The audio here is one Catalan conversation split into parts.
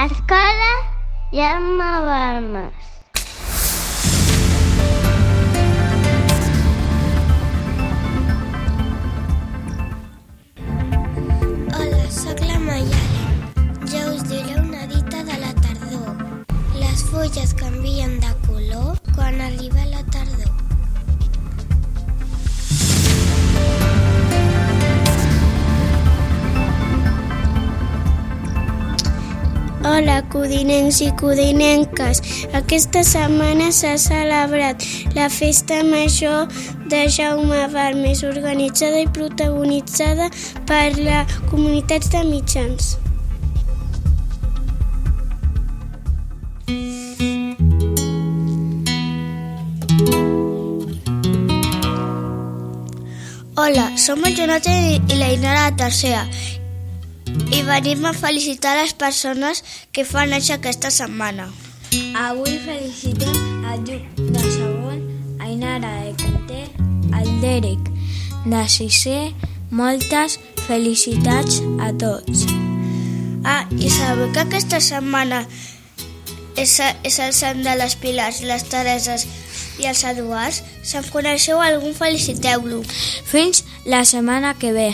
Escola Jaume Balmes. Hola, sóc la Mayale. Ja us diré una dita de la tardor. Les fulles canvien de color quan arriba la tardor. Hola, codinencs i codinenques. Aquesta setmana s'ha celebrat la Festa Major de Jaume Balmes, organitzada i protagonitzada per la comunitat de mitjans. Hola, som el Jonathan i la Inara de tercera i venim a felicitar les persones que fan néixer aquesta setmana. Avui felicitem el Lluc de segon, a Inara de quinter, el Derek de sisè. Moltes felicitats a tots. I sabeu que aquesta setmana és el sant de les Pilars, les Tereses i els Eduards? Si en coneixeu algun, feliciteu-lo. Fins la setmana que ve.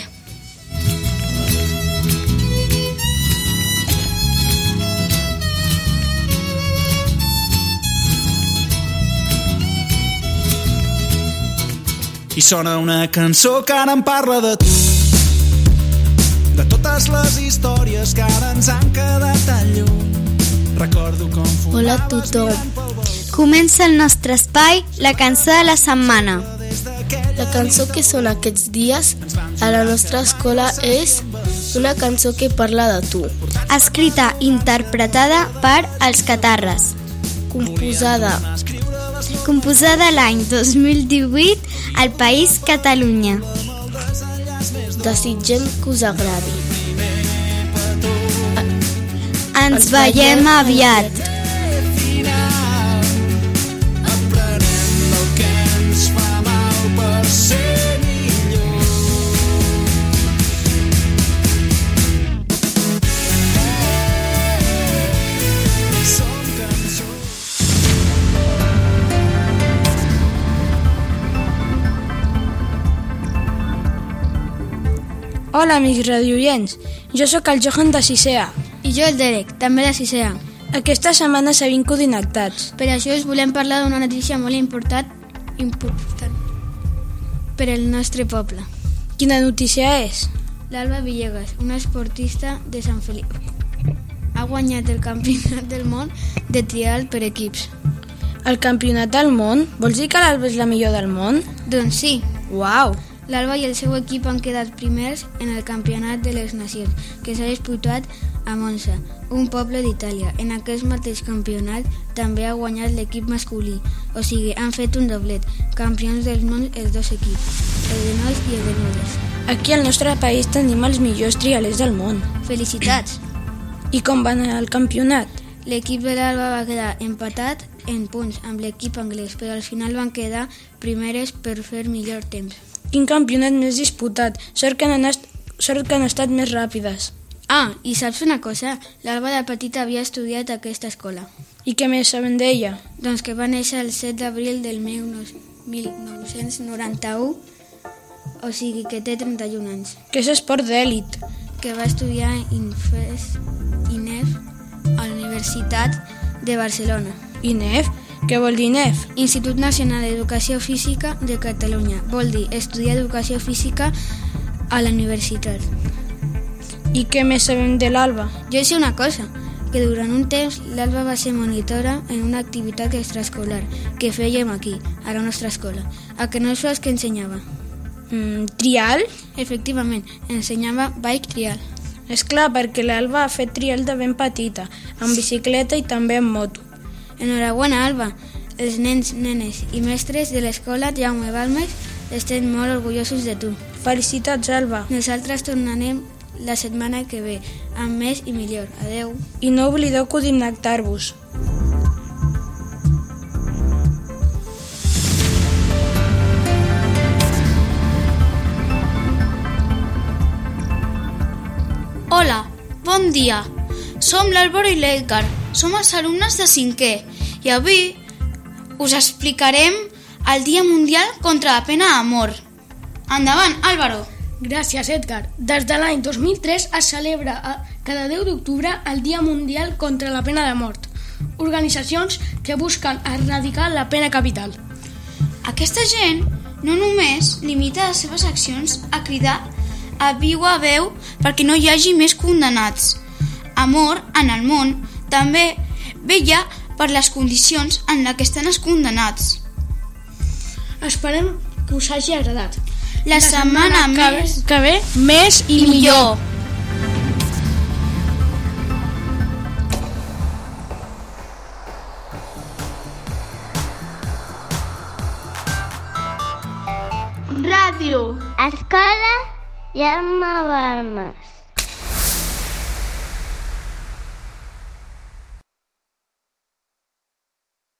I sona una cançó que ara em parla de tu, de totes les històries que ara ens han quedat tan lluny. Recordo com Hola a tothom. Comença el nostre espai, la cançó de la setmana. La cançó que sona aquests dies a la nostra escola és una cançó que parla de tu. Escrita i interpretada per Els Catarres. Composada l'any 2018 al País Catalunya. Desitgem que us agradi. Ens veiem aviat. Hola, amics radioients. Jo sóc el Johan de sisè A. I jo el Derek, també de sisè A. Aquesta setmana s'havien connectats. Per això us volem parlar d'una notícia molt important per al nostre poble. Quina notícia és? L'Alba Villegas, una esportista de Sant Feliu, ha guanyat el campionat del món de trial per equips. El campionat del món? Vols dir que l'Alba és la millor del món? Doncs sí. Uau! L'Alba i el seu equip han quedat primers en el Campionat de les Nacions, que s'ha disputat a Monza, un poble d'Itàlia. En aquest mateix campionat també ha guanyat l'equip masculí, o sigui, han fet un doblet, campions del món els dos equips, el de nois i el de noies. Aquí al nostre país tenim els millors trialers del món. Felicitats! I com va anar el campionat? L'equip de l'Alba va quedar empatat en punts amb l'equip anglès, però al final van quedar primeres per fer millor temps. Quin campionat més disputat. Sort que han estat més ràpides. I saps una cosa? L'Alba de petita havia estudiat a aquesta escola. I què més sabem d'ella? Doncs que va néixer el 7 d'abril del 1991, o sigui que té 31 anys. Que és esport d'èlit. Que va estudiar INEF a la Universitat de Barcelona. INEF? Què vol dir INEF? Institut Nacional d'Educació Física de Catalunya. Vol dir estudiar educació física a la universitat. I què més sabem de l'Alba? Jo sé una cosa, que durant un temps l'Alba va ser monitora en una activitat extraescolar que fèiem aquí, a la nostra escola. A que no saps què ensenyava? Trial? Efectivament, ensenyava bike trial. És clar, perquè l'Alba ha fet trial de ben petita, amb bicicleta i també amb moto. Enhorabona, Alba. Els nens, nenes i mestres de l'escola Jaume Balmes estem molt orgullosos de tu. Felicitats, Alba. Nosaltres tornarem la setmana que ve, amb més i millor. Adeu. I no oblideu connectar-vos. Hola, bon dia. som l'Àlvaro i l'Edgar, som els alumnes de 5è i avui us explicarem el Dia Mundial contra la Pena de Mort. Endavant, Àlvaro. Gràcies, Edgar. Des de l'any 2003 es celebra cada 10 d'octubre el Dia Mundial contra la Pena de Mort. Organitzacions que busquen erradicar la pena capital. Aquesta gent no només limita les seves accions a cridar a viva veu perquè no hi hagi més condemnats. Amor, en el món, també vetlla per les condicions en les que estan els condemnats. Esperem que us hagi agradat. La setmana que ve, més i millor. Ràdio. Escola Jaume Balmes.